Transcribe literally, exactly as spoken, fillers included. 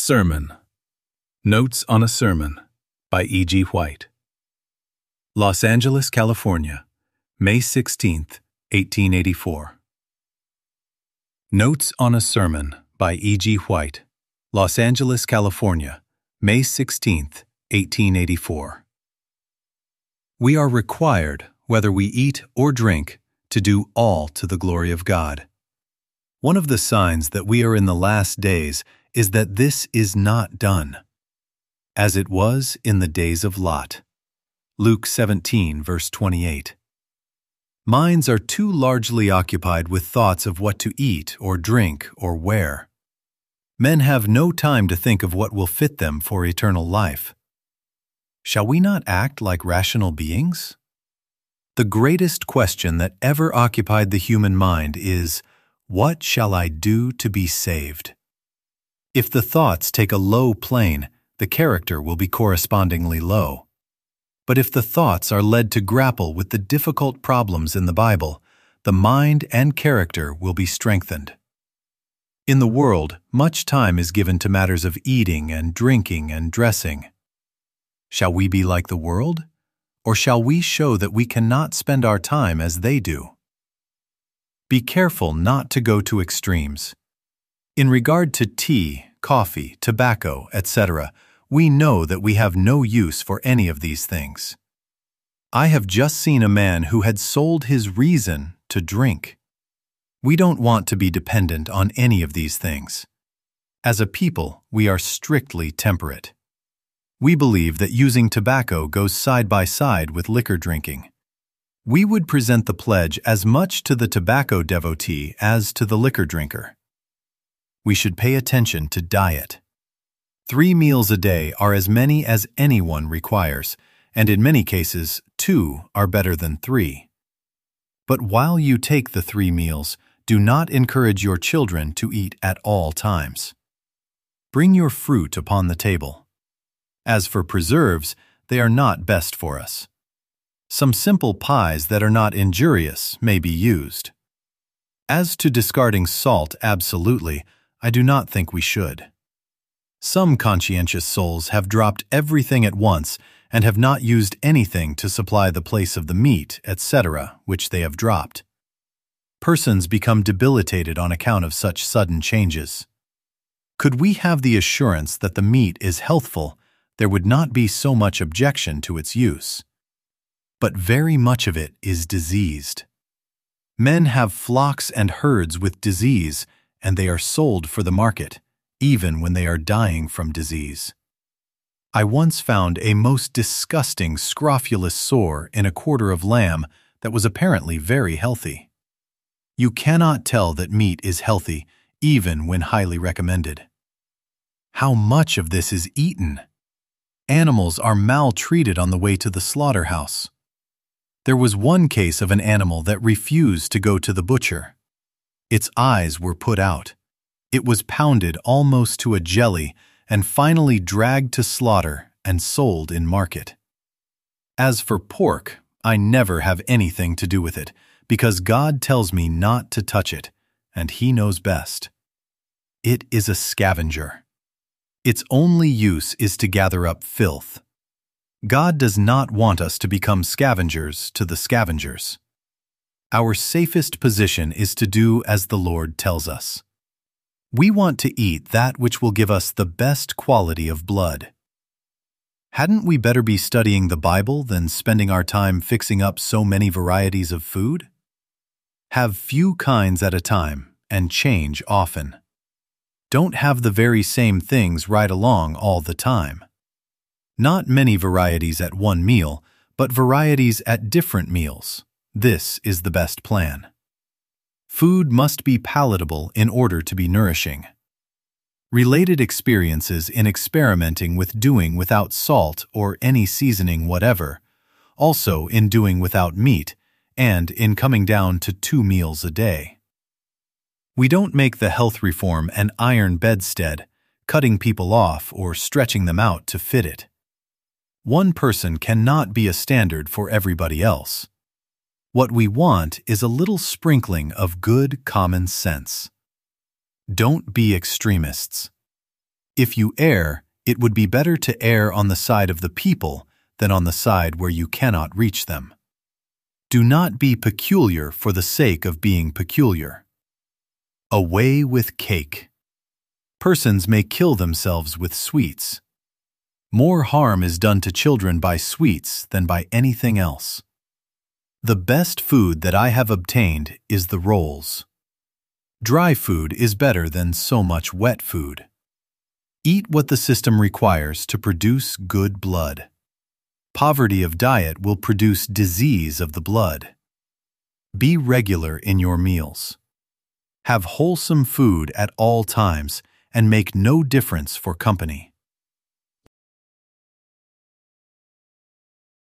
Sermon. Notes on a Sermon by E G White. Los Angeles, California, May sixteenth, eighteen eighty-four. Notes on a Sermon by E G White. Los Angeles, California, May sixteenth, eighteen eighty-four. We are required, whether we eat or drink, to do all to the glory of God. One of the signs that we are in the last days is that this is not done, as it was in the days of Lot. Luke seventeen, verse twenty-eight. Minds are too largely occupied with thoughts of what to eat or drink or wear. Men have no time to think of what will fit them for eternal life. Shall we not act like rational beings? The greatest question that ever occupied the human mind is, what shall I do to be saved? If the thoughts take a low plane, the character will be correspondingly low. But if the thoughts are led to grapple with the difficult problems in the Bible, the mind and character will be strengthened. In the world, much time is given to matters of eating and drinking and dressing. Shall we be like the world? Or shall we show that we cannot spend our time as they do? Be careful not to go to extremes. In regard to tea, coffee, tobacco, et cetera, we know that we have no use for any of these things. I have just seen a man who had sold his reason to drink. We don't want to be dependent on any of these things. As a people, we are strictly temperate. We believe that using tobacco goes side by side with liquor drinking. We would present the pledge as much to the tobacco devotee as to the liquor drinker. We should pay attention to diet. Three meals a day are as many as anyone requires, and in many cases, two are better than three. But while you take the three meals, do not encourage your children to eat at all times. Bring your fruit upon the table. As for preserves, they are not best for us. Some simple pies that are not injurious may be used. As to discarding salt absolutely, I do not think we should. Some conscientious souls have dropped everything at once and have not used anything to supply the place of the meat, et cetera, which they have dropped. Persons become debilitated on account of such sudden changes. Could we have the assurance that the meat is healthful, there would not be so much objection to its use. But very much of it is diseased. Men have flocks and herds with disease, and they are sold for the market, even when they are dying from disease. I once found a most disgusting scrofulous sore in a quarter of lamb that was apparently very healthy. You cannot tell that meat is healthy, even when highly recommended. How much of this is eaten? Animals are maltreated on the way to the slaughterhouse. There was one case of an animal that refused to go to the butcher. Its eyes were put out. It was pounded almost to a jelly and finally dragged to slaughter and sold in market. As for pork, I never have anything to do with it, because God tells me not to touch it, and He knows best. It is a scavenger. Its only use is to gather up filth. God does not want us to become scavengers to the scavengers. Our safest position is to do as the Lord tells us. We want to eat that which will give us the best quality of blood. Hadn't we better be studying the Bible than spending our time fixing up so many varieties of food? Have few kinds at a time and change often. Don't have the very same things right along all the time. Not many varieties at one meal, but varieties at different meals. This is the best plan. Food must be palatable in order to be nourishing. Related experiences in experimenting with doing without salt or any seasoning whatever, also in doing without meat, and in coming down to two meals a day. We don't make the health reform an iron bedstead, cutting people off or stretching them out to fit it. One person cannot be a standard for everybody else. What we want is a little sprinkling of good common sense. Don't be extremists. If you err, it would be better to err on the side of the people than on the side where you cannot reach them. Do not be peculiar for the sake of being peculiar. Away with cake. Persons may kill themselves with sweets. More harm is done to children by sweets than by anything else. The best food that I have obtained is the rolls. Dry food is better than so much wet food. Eat what the system requires to produce good blood. Poverty of diet will produce disease of the blood. Be regular in your meals. Have wholesome food at all times and make no difference for company.